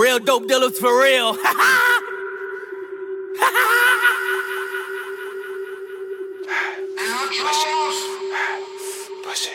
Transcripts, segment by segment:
Real dope dealers for real. Push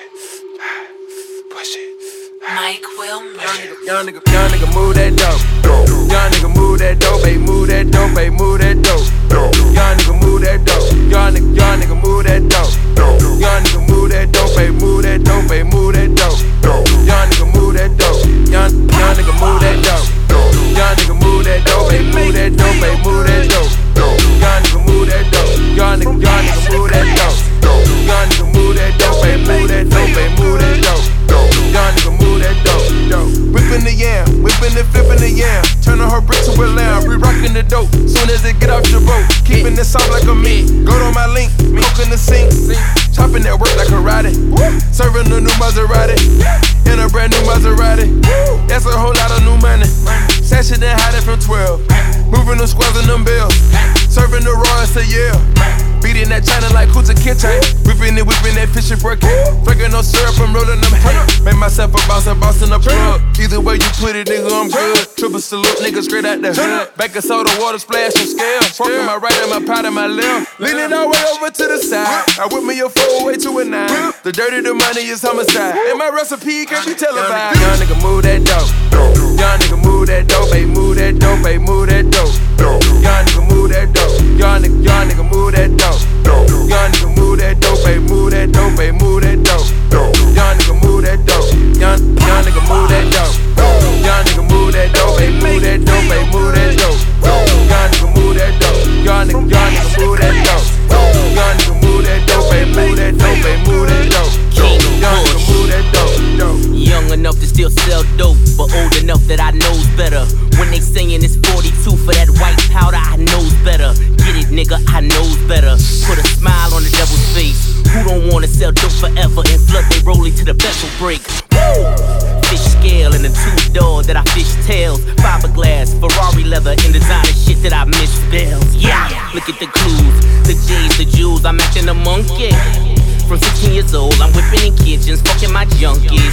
it. Mike Wilmer. Young nigga move that dope. Young nigga move that dope, baby, move that dope, baby, move that dope. Young nigga move that dope. Young nigga move that dope. Young nigga move that dope, baby, move that dope, baby, move that dope. Young nigga move that dope. Young nigga move that dope. Young nigga move that dope, baby, move that dope, baby, move that dope. Young nigga move that dope. Young nigga move that dope. Young nigga move that dope, baby, move that dope, baby, move that dope. Young nigga move that dope. Whippin' the yam, whippin' the flippin' the yam. Turnin' her brick to a lamb, re-rockin' the dope. Soon as it get off your boat, keepin' it soft like a meat. Go to my link, coke in the sink. Choppin' that work like karate. Serving a new Maserati, in a brand new Maserati. That's a whole lot of new money. Sashing and hiding from 12. Moving them squares and them bills. Serving the raw, it's a yeah. Beating that China like Kuta Kinte. Whipping that fish and break it. Breaking no syrup, I'm rolling them hay. Make myself a boss in the plug. Either way you put it, nigga, I'm good. Triple salute, nigga, straight out the hood. Back of soda, water splash and scale. Smoking my right and my pot and my left. Leaning all way over to the side. I whip me a 4-way to a 9. The dirty, the money is homicide. And my recipe can't be televised. Young nigga move that dope. Young nigga move that dope, baby, move that dope, baby, move that dope. Young nigga move that dope. Young nigga move that dope. Young nigga move that dope, baby, move that dope, baby, move that dope. Young nigga move that dope. Young nigga move that dope. Young nigga move that dope, baby, move that dope, baby, move that dope. Young nigga move that dope. Young nigga move that dope. Young nigga move that dope, baby, move that dope, baby, move that dope. Young nigga move that dope. Young enough to still sell dope, but old enough that I knows better. When they saying it's 42 for that white powder, I knows better. Get it, nigga, I knows better. Put a smile on the devil's face. Who don't wanna sell dope forever and flood they rolling to the vessel break? Woo! Fish scale and a 2-door that I fish tails. Fiberglass, Ferrari leather, and designer shit that I misspells. Yeah, look at the clues, the J's, the jewels. I'm acting a monkey. From 16 years old, I'm whipping in kitchens, fucking my junkies.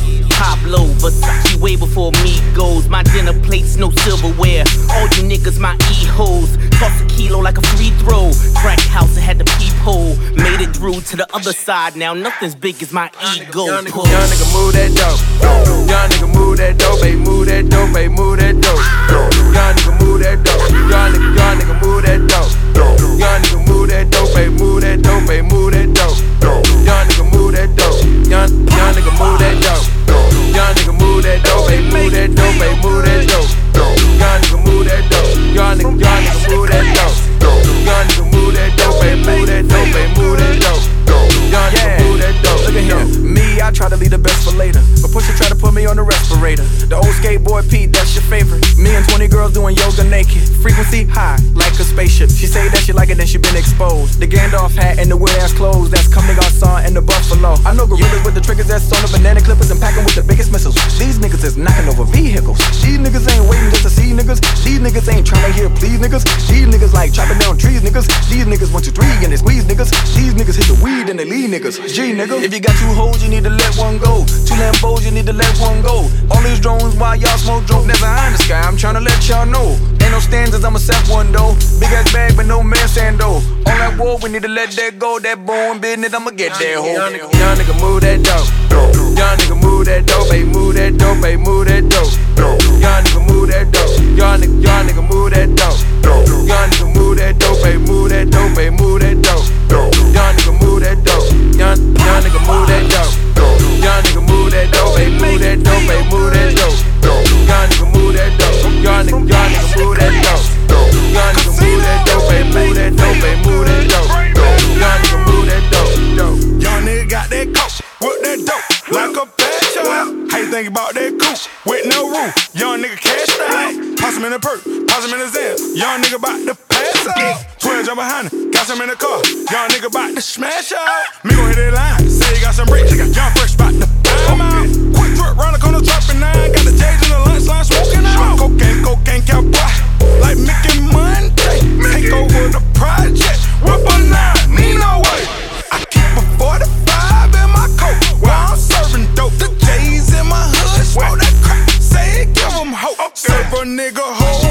Pablo, Versace way before me goes. My dinner plates, no silverware. All you niggas, my E-hoes. Toss a kilo like a free throw. Crack house, I had the peephole. Made it through to the other side. Now nothing's big as my ego. Young nigga move that dope. Young nigga move that dope, baby, move that dope, baby, move that dope. Young nigga move that dope. Young nigga move that dope. Young nigga move that dope, baby, move that dope, baby, move that dope. Young nigga move that dope. Young nigga move that dope. Young nigga move that dope, baby, move that dope, baby, move that dope. Young nigga move that dope. Young nigga move that dope. Young nigga move that dope, baby, move that dope, baby, move that dope. Young nigga move that dope. Look at him. Me, I try to leave the best for later, but Pusha try to put me on the respirator. The old skateboard Pete, that's your favorite. Me and 20 girls doing yoga naked. Frequency high, like a spaceship. She say that she like it, then she been exposed. The Gandalf hat and the weird ass clothes. That's Come Nigga Garcon and the Buffalo. I know gorillas with the triggers that's on the banana clippers and packing with the biggest missiles. These niggas is knocking over vehicles. These niggas ain't waiting just to see niggas. These niggas ain't trying to hear please niggas. These niggas like chopping down trees niggas. These niggas 1, 2, 3 and they squeeze niggas. These niggas hit the weed and they leave niggas. G nigga. If you got 2 hoes, you need to let one go. 2 Lambos, you need to let one go. All these drones while y'all smoke dope, never high in the sky. I'm tryna let y'all know. Ain't no standards, I'ma set one though. Big ass bag, but no man sando. All that war, we need to let that go. That bone business, I'ma get that hoe. Young nigga move that dope. Young nigga move that dope, baby, move that dope, baby, move that dope. Young nigga move that dope. Young nigga move that dope. Young nigga move that dope, baby, move that dope, baby, move that dope. Young nigga move that dope. Young nigga move that dope. Young nigga move that dope, baby, move that dope, baby, move that dope. Young nigga move that dope. Young nigga move that dope. Young nigga move that dope, baby, move that dope, baby, move that dope. Young nigga move that dope. Young nigga got that coke, with that dope, like a passion. How you think about that coupe with no roof? Young nigga cashed out. Toss him in the perk, toss him in the Zen. Young nigga bout to pass out. 12 jump behind him, got some in the car. Young nigga bout to smash out. Me gon' hit that line, say he got some bricks. Young fresh bout to I'm out. Quick drip, round the corner, dropping 9. Got the J's in the lunch line, smoking out. Cocaine, cowboy, like Mickey Monday. Take over the project, whip a 9, need no way. I keep a 45 in my coat, while I'm serving dope. The J's in my hood, smoke that crack, say it, give them hope. Serve a nigga hoe.